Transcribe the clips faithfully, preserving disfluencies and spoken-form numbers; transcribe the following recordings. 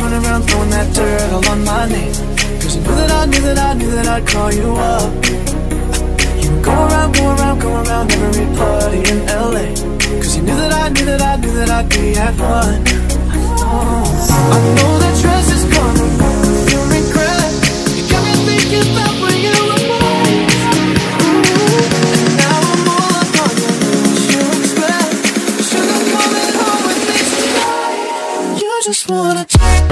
going around throwing that dirt all on my name. Cause you knew that I knew that I knew that I'd call you up. You would go around, go around, go around every party in L A. Cause you knew that I knew that I knew that I'd be at one. Oh, I know that dress is gonna ruin your regret. You got me thinking about when you were mine. And now I'm all up on you, what you expect. Sugar coming home with me tonight. You just wanna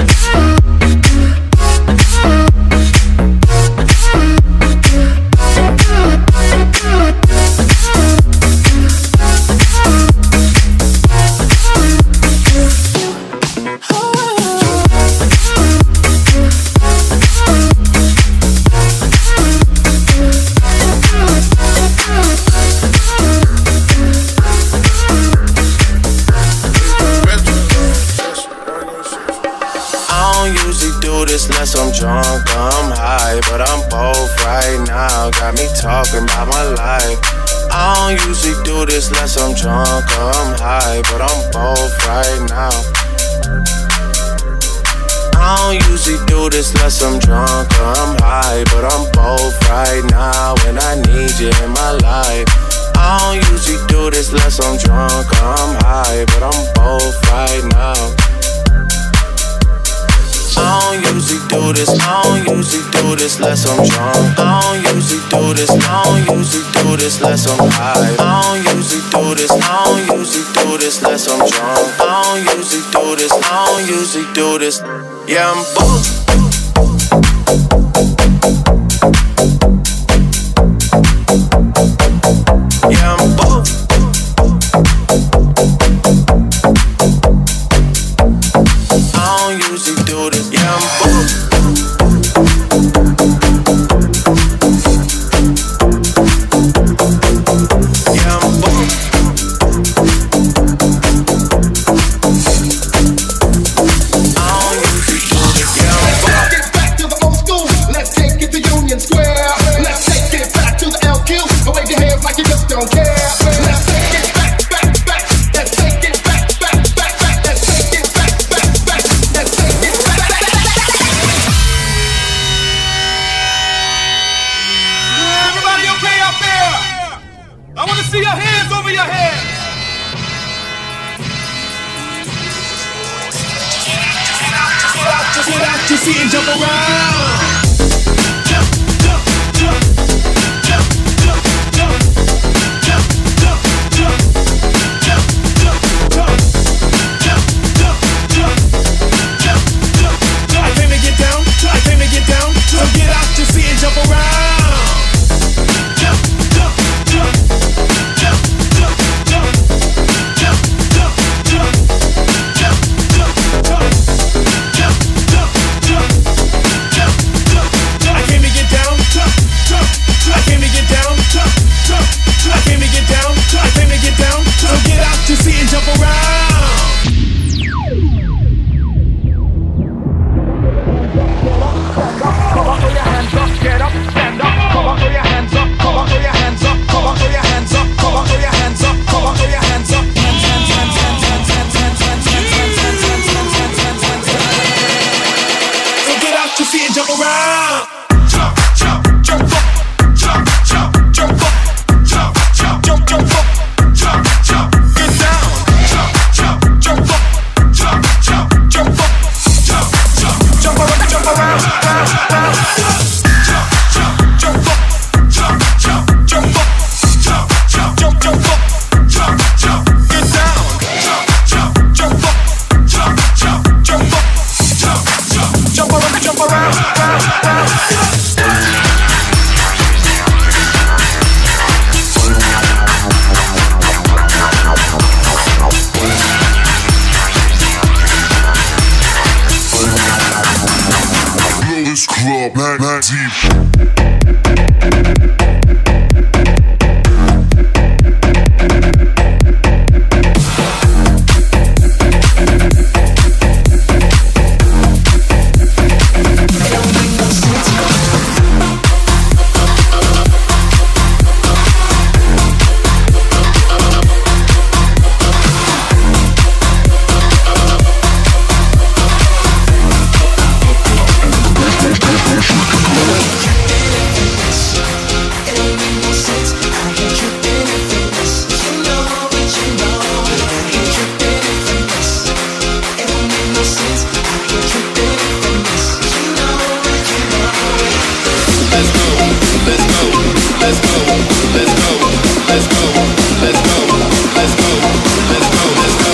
unless I'm drunk, I'm high, but I'm both right now. Got me talking about my life. I don't usually do this unless I'm drunk or I'm high, but I'm both right now. I don't usually do this unless I'm drunk or I'm high, but I'm both right now, and I need you in my life. I don't usually do this unless I'm drunk or I'm high, but I'm both right now. I don't usually do this, I don't usually do this unless I'm drunk. I don't usually do this, I don't usually do this unless I'm high. I don't usually do this, I don't usually do this unless I'm drunk. I don't usually do this, I don't usually do this. Yeah, I'm both. Yeah, I'm both. I don't usually do this. Yeah, I'm both. Yeah, I'm both. I don't usually do this. Yeah, I'm both. Let's get back to the old school. Let's take it to Union Square. Let's take it back to the L Q. But wave your hands like you just don't care. Let's take it back, back, back. Let's take it back, back, back, back. Let's take it back, back, back. Let's take it back, back, back. Everybody okay out there? I want to see your hands over your head. Get out your seat and jump around. Jump, jump, jump, jump, jump, jump, jump, jump, jump, jump, jump, jump, jump, jump, jump, jump, jump. I came to get down, I came to get down, so get out your seat and jump around. Jump, jump, jump, jump, jump, jump, jump, jump, jump, jump, jump, jump. Jump, jump, jump, jump, jump, jump. I came to get down, jump, jump. I came to get down, jump, jump. I came to get down, I came to get down. So get out your seat and jump around. Come on, throw your hands up, get up, stand up. Come on, throw your hands up, come on, throw your hands up. Come on, throw your hands up, come on, throw your hands up. Come on, throw your hands up. Hands, hands, hands, hands, hands, hands, hands, hands, hands, hands, hands, hands, hands, hands, hands, hands. So get out your seat and jump around. Jump, jump, jump up. Jump, jump, jump up. Jump, jump, jump, jump up. Jump, jump, get down. Jump, jump, jump up. Jump, jump, jump up. Jump, jump, jump around, jump around, round, round. Jump, jump, jump up. Jump, jump, jump up. Jump, jump, jump, jump up. Jump, jump, get down. Jump, jump, jump up. Jump, jump, jump up. Jump, jump, jump around, jump around, round, round. This club, nine, nine, deep. let's go, let's go, let's go, let's go, let's go, let's go.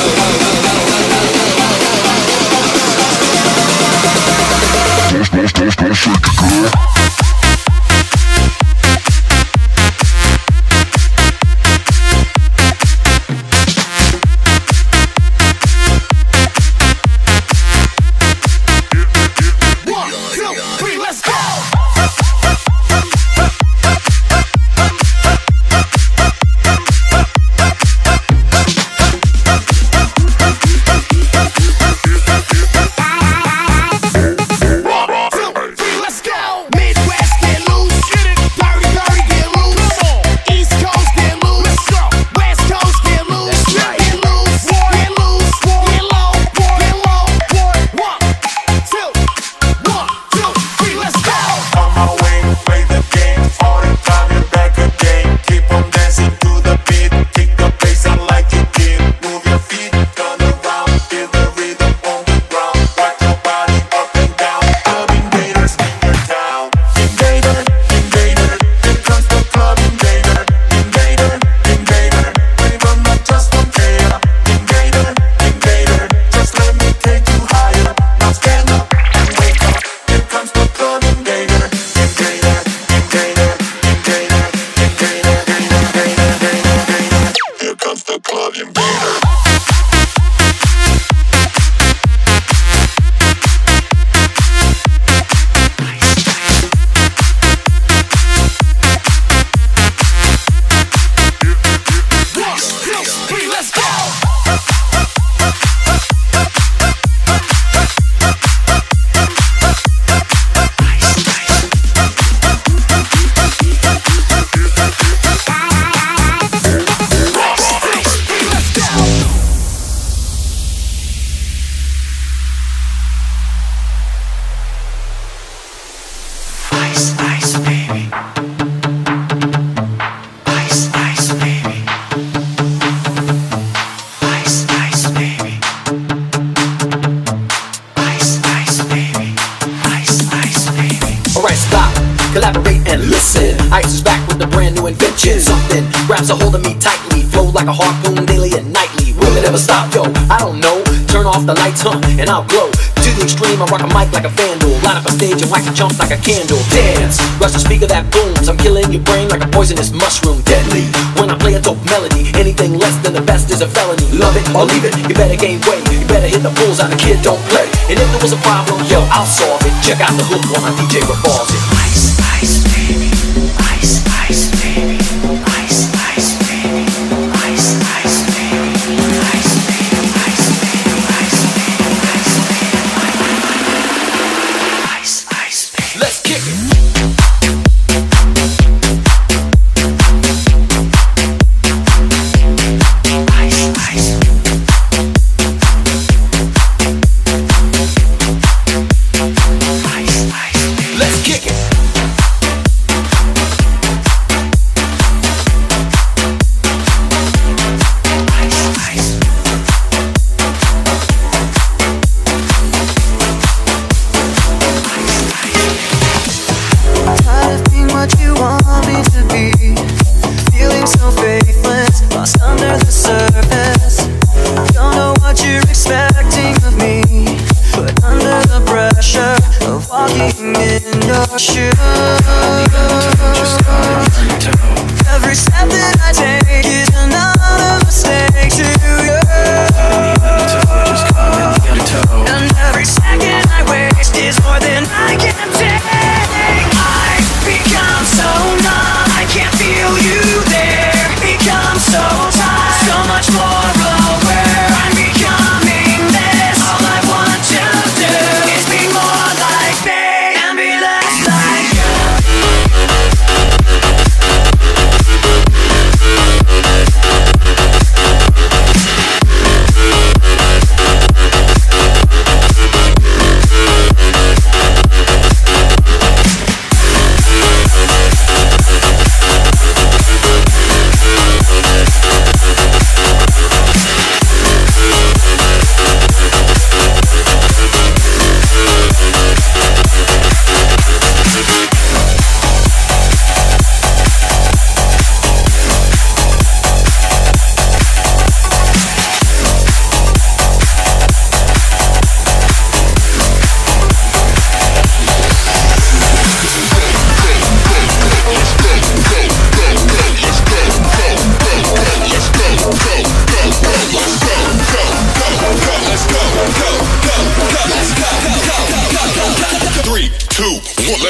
Grabs a hold of me tightly, flow like a harpoon daily and nightly. Will it ever stop, yo? I don't know. Turn off the lights, huh, and I'll glow. To the extreme, I rock a mic like a vandal. Light up a stage and wax a chump like a candle. Dance, rush the speaker that booms. I'm killing your brain like a poisonous mushroom. Deadly, when I play a dope melody. Anything less than the best is a felony. Love it or leave it, you better gain weight. You better hit the bullseye, the kid don't play. And if there was a problem, yo, I'll solve it. Check out the hook while my D J revolves it. Ice, ice, baby. Ice, ice, baby. Ice, ice, baby. Ice, ice, baby. Ice, baby. Ice, baby. Ice, baby. Ice, ice, baby. Let's kick it. Let's kick it.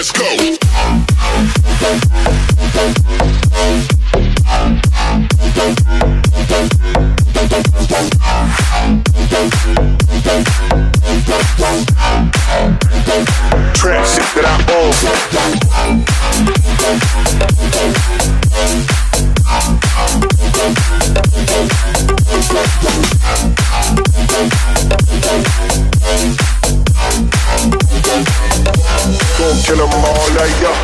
let's go. Trap shit that I own. Gon' kill 'em all like ya.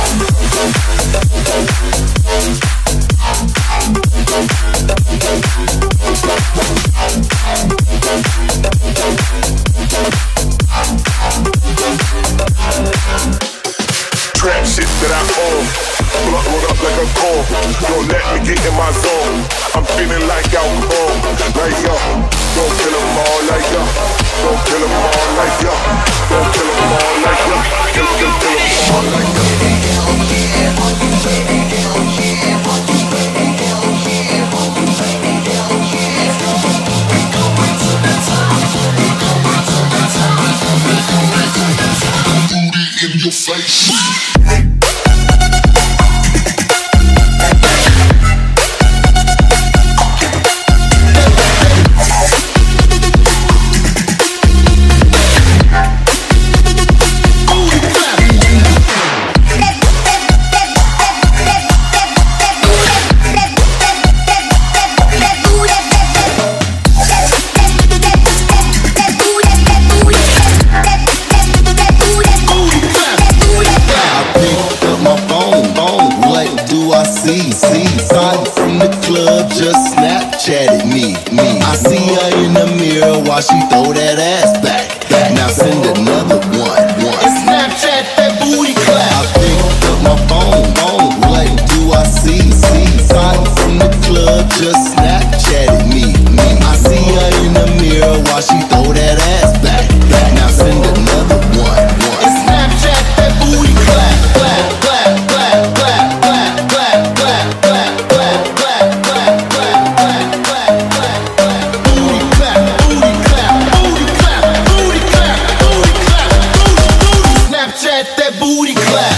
Trap shit that I own. Blood rolled up like a cone. Don't let me get in my zone. I'm feeling like alcohol. Like ya. Don't kill 'em all like ya. Don't kill 'em all like ya. Don't kill 'em all like ya. Kill, kill, kill 'em all like ya. Booty in your face. See, see, Side from the club just Snapchatted me, me. I see her in the mirror while she throw that ass back. Now send another one, one. And Snapchat that booty clap. I picked up my phone, phone. What do I see, see? Side from the club just Snapchatted me, me. I see her in the mirror while she throw that ass back. Now send another one, one. And Snapchat that booty clap, clap, clap, clap, clap, clap, clap, clap, clap, clap, clap, clap, clap, clap, clap, clap, clap. Booty clap, booty clap, booty clap, booty clap, booty clap, booty, booty. Snapchat that booty clap.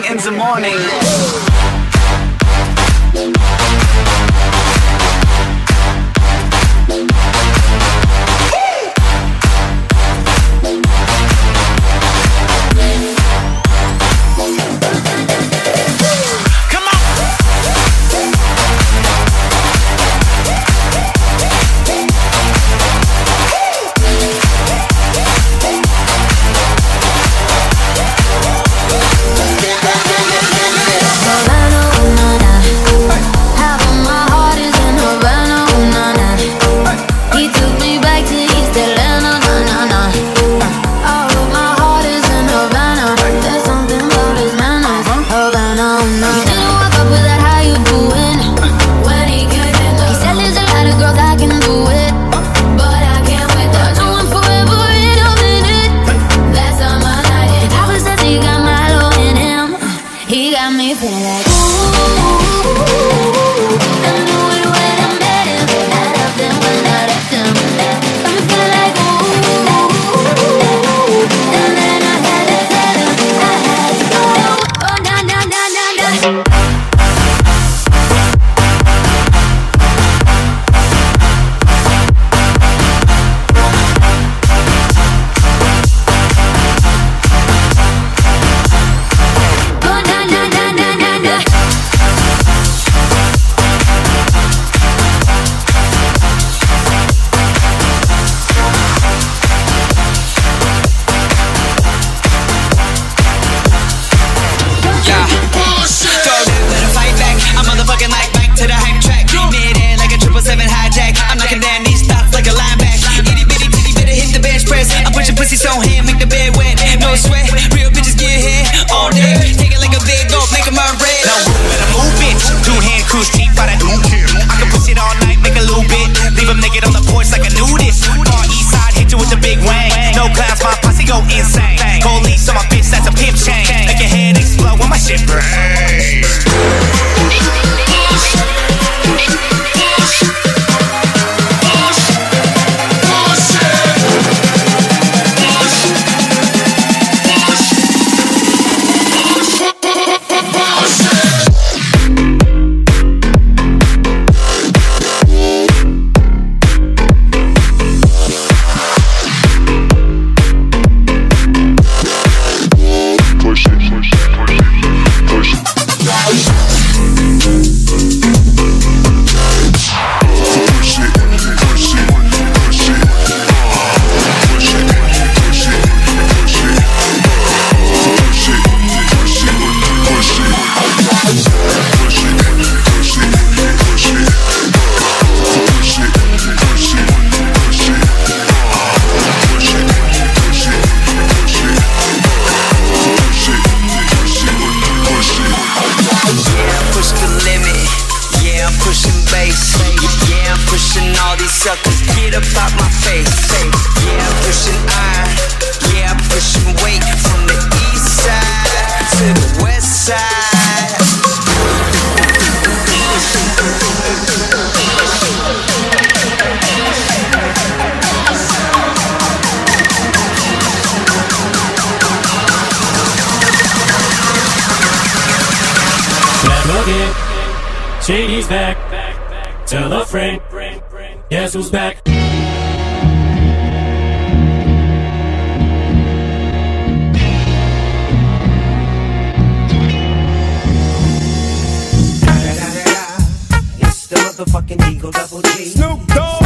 in the morning. Shady's back. Tell a friend. Guess who's back? It's the motherfucking Eagle Double G. Snoop Dogg.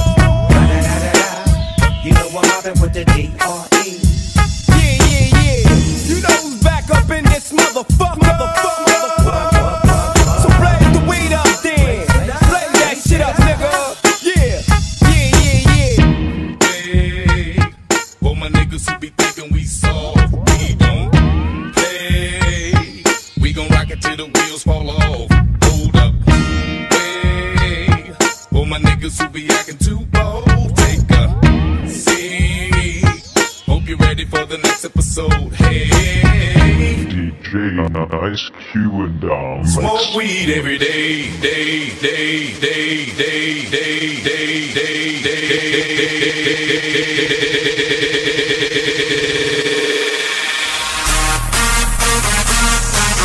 You know I'm mobbing with the D R E. Yeah, yeah, yeah. You know who's back up in this motherfucker. Motherfucker. So blaze the weed up then. Blaze that shit up, nigga. Yeah, yeah, yeah, yeah. Hey, for my niggas who be thinking we soft, we don't play. We gon' rock it till the wheels fall off. Hold up. Hey, for my niggas who be acting too bold, take a seat. Hope you're ready for the next episode. Hey, D J Ice Cube and Dom. smoke weed every day, day, day, day, day, day, day, day, day, day.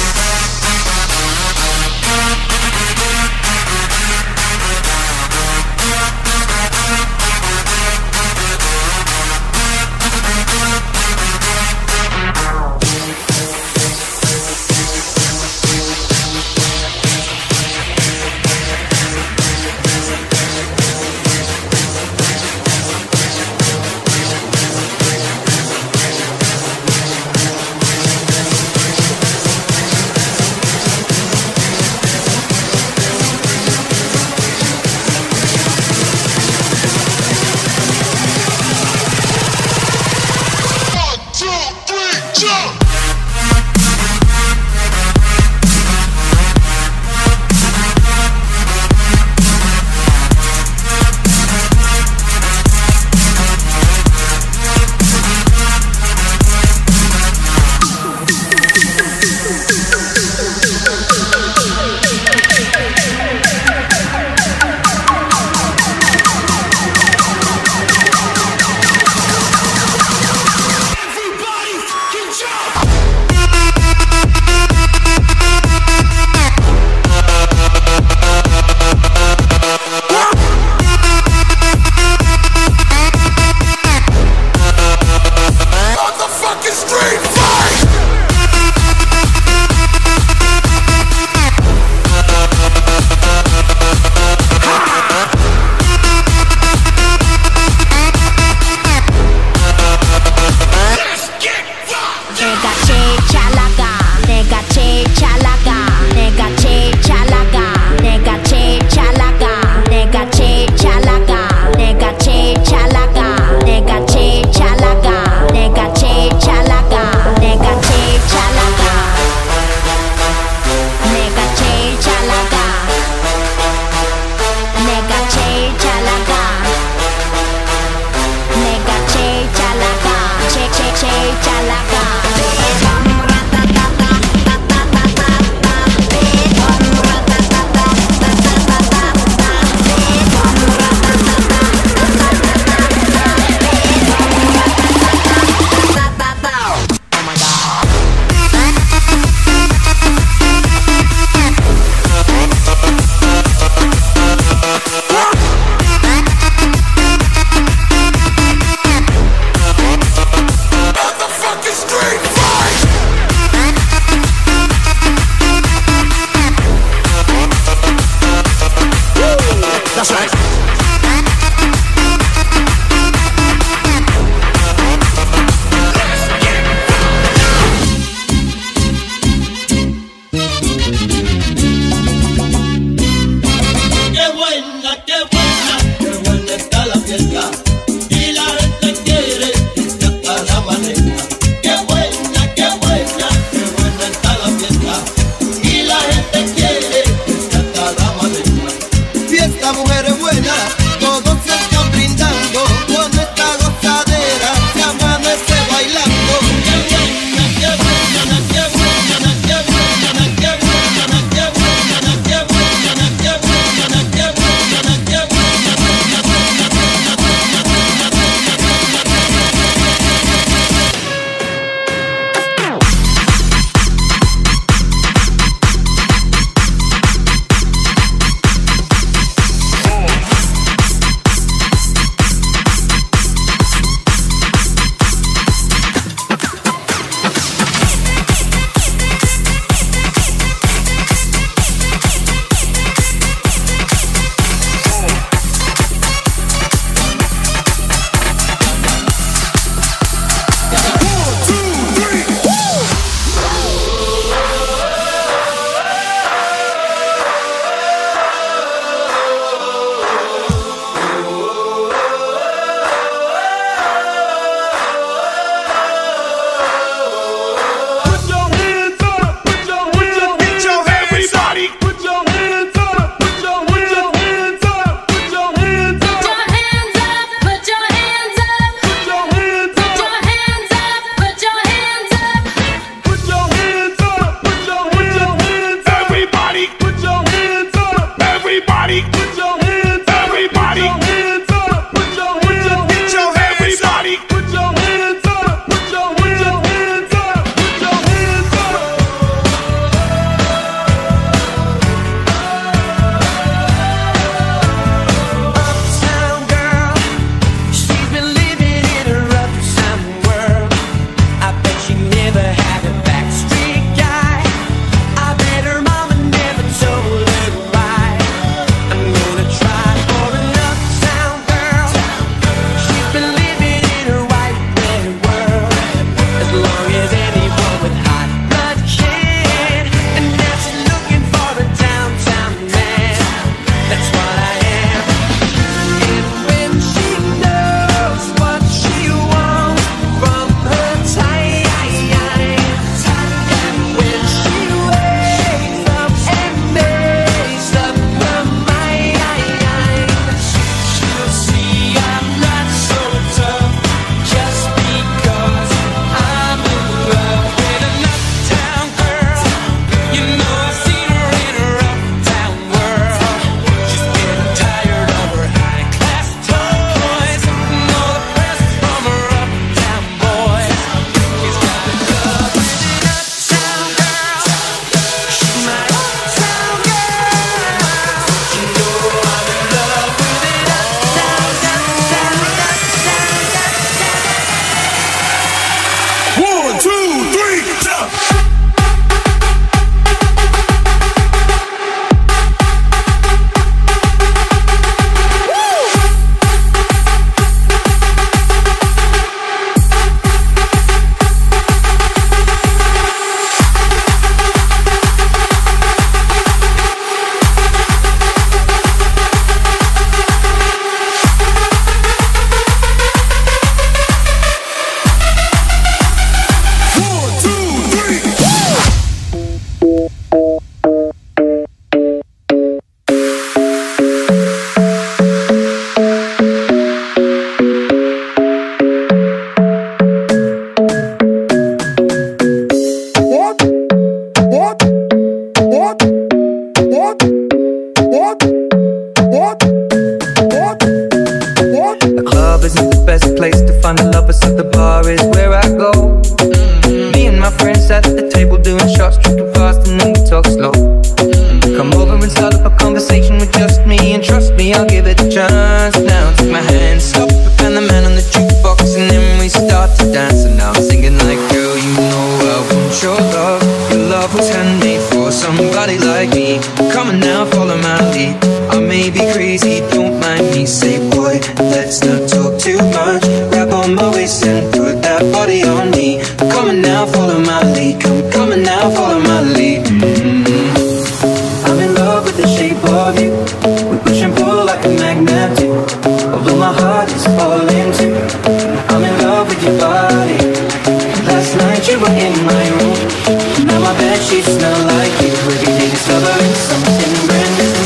club isn't the best place to find a lover, so the bar is where I go. Mm-hmm. Me and my friends sat at the table doing shots, drinking fast, and then we talk slow. Mm-hmm. Come over and start up a conversation with just me, and trust me, I'll give it a chance. Now take my hand, stop, and the man on the jukebox, and then we start to dance. And now I'm singing like, girl, you know I want your love. Your love was handmade for somebody like me. Come on now, follow my lead. I may be crazy, don't mind me. Say, boy, let's not talk too much. Grab on my waist and put that body on me. Come on now, follow my lead. Come, come on now, follow my lead. Mm-hmm. I'm in love with the shape of you. We push and pull like a magnet do. Although my heart is falling too. I'm in love with your body. Last night you were in my room. Now my bed sheets smell like you. Every day discovering something brand new.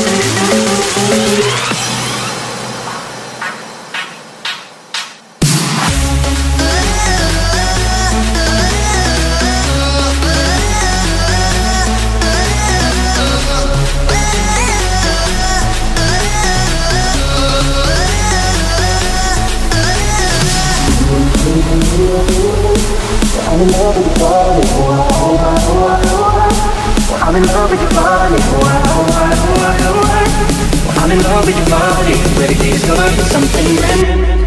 I'm in love with your body, I'm in love with your body, I'm in love with your body. Every day is gonna be something brand new.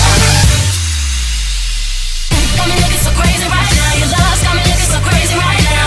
Got me looking so crazy right now. Your love's got me looking so crazy right now.